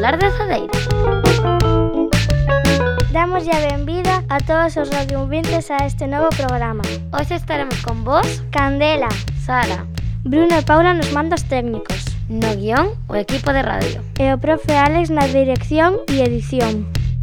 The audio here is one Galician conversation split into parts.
Escolar de Cedeira. Damos a benvida a todos os radiovintes a este novo programa. Hoxe estaremos con vos, Candela, Sara, Bruno e Paula nos mandos técnicos, no guión o equipo de radio e o profe Alex na dirección e edición.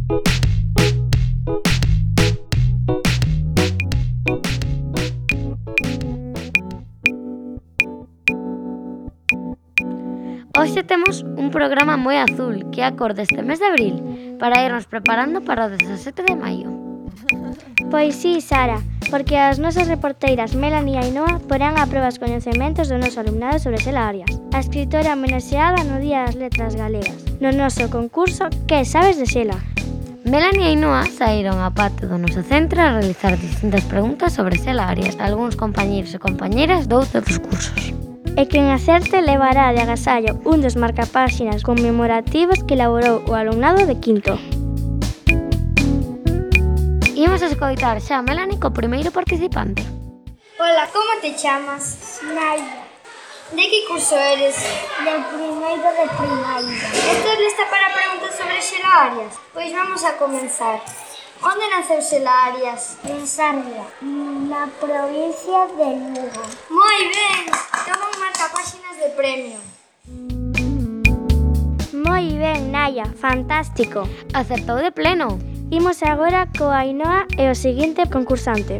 Hoxe temos un programa moi azul, que é a cor deste mes de abril, para irnos preparando para o 17 de maio. Pois sí, Sara, porque as nosas reporteiras Melanie e Ainhoa porán a proba os coñecementos do noso alumnado sobre Xela Arias, a escritora homenaxeada no Día das Letras Galegas, no noso concurso Que sabes de Xela? Melanie e Ainhoa saíron ao patio do noso centro a realizar distintas preguntas sobre Xela Arias a algúns compañeiros e compañeiras doutros cursos. E quen acerte levará de agasallo un dos marcapáxinas conmemorativos que elaborou o alumnado de quinto. Imos a escoitar xa a Melanie co primeiro participante. Hola, como te chamas? Naya, De que curso eres? de primeiro de primaria. ¿Estás lista para preguntas sobre Xela Arias? Pois vamos a comenzar. Onde naceu Xela Arias? En Sarria, na provincia de Lugo. Moi ben! Toma un marcapáxinas de premio. Moi ben, Naya, fantástico. Acertou de pleno. Imos agora coa Ainhoa e o seguinte concursante.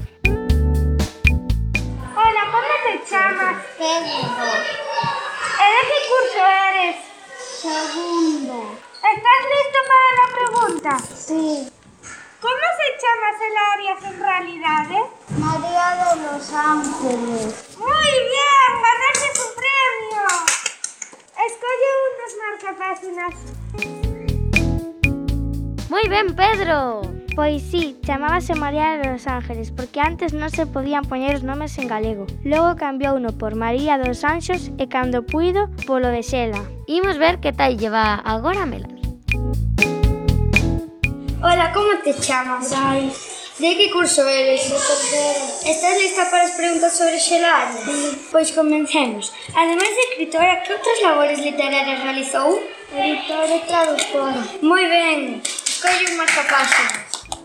Hola, como te chamas? Pedro, ¿E de que curso eres? segundo. ¿Estás listo para la pregunta? Sí, ¿Cómo se chama Xela Arias en realidade? María de los Ángeles. Moi bien, ganaste un premio. Escolle un dos marcapáxinas. Moi ben, Pedro. Pois sí, chamábase María de los Ángeles, porque antes non se podían poñer os nomes en galego. Logo cambiouno por María dos Anxos e cando puido, polo de Xela. Imos ver que tal lleva agora a Melanie. Hola, ¿cómo te chamas? ¿De que curso eres? ¿Estás lista para as preguntas sobre Xela Arias? Pois comencemos. Ademais de escritora, que outras labores literarias realizou? Editora e traductora. Moi ben, escolle un marcapáxinas.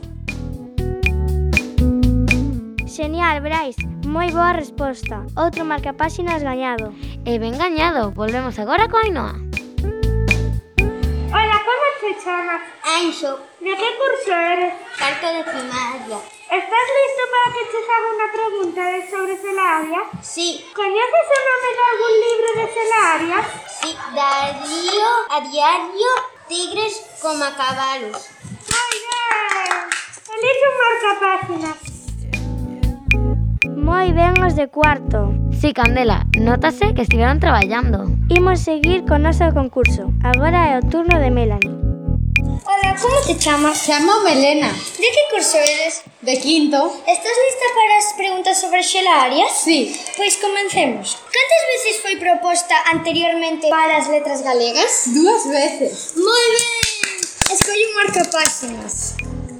Genial, Brais. Moi boa resposta. Outro marcapáxinas gañado. E ben gañado, volvemos agora coa Ainhoa. Hola, ¿cómo te chamas? Anxo, ¿De que curso eres? cuarto de primaria. ¿Estás listo para que te haga una pregunta sobre Xela Arias? Sí, ¿Conoces o nome de algún libro de Xela Arias? sí, Darío a diario, tigres como cabalos. Moi ben! Elige un marcapáxinas. Moi ben os de cuarto. Sí, Candela, nótase que estiveron traballando. Imos seguir con noso concurso. Agora é o turno de Melanie. Hola, ¿cómo te chamas? Chamo Melena, ¿De que curso eres? de quinto. ¿Estás lista para as preguntas sobre Xela Arias? Sí, Pois comencemos. Cantas veces foi proposta anteriormente para as letras galegas? 2 veces. Moi ben! Escolle un marcapáxinas.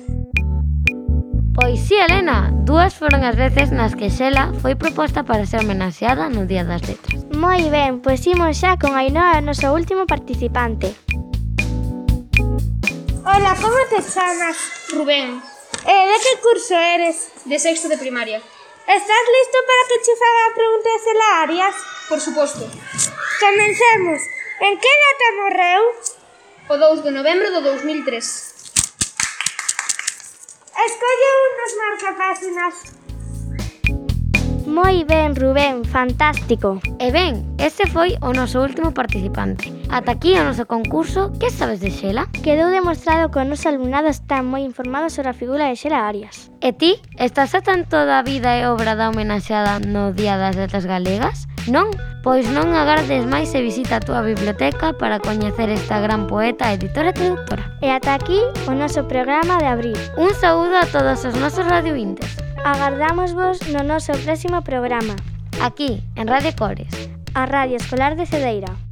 Pois sí, Elena, 2 foron as veces nas que Xela foi proposta para ser homenaxeada no Día das Letras. Moi ben, pois imos xa con Ainhoa, o noso último participante. Hola, ¿cómo te chamas? Rubén, ¿De que curso eres? de sexto de primaria. ¿Estás listo para que te faga a pregunta de Xela Arias? Por suposto, Comencemos. En que data morreu? o 2 de novembro do 2003. Escolle un dos marcapáxinas. Moi ben, Rubén, fantástico. E ben, este foi o noso último participante. Ata aquí o noso concurso Que sabes de Xela? Quedou demostrado que o noso alumnado está moi informado sobre a figura de Xela Arias. E ti, estás a tanto da vida e obra da homenaxeada no Día das Letras Galegas? Non? Pois non agardes máis e visita a túa biblioteca para coñecer esta gran poeta, editora e traductora. E ata aquí o noso programa de abril. Un saúdo a todos os nosos radiovintes. Agardámosvos no noso próximo programa, Aquí, en Radio Cores. a Radio Escolar de Cedeira.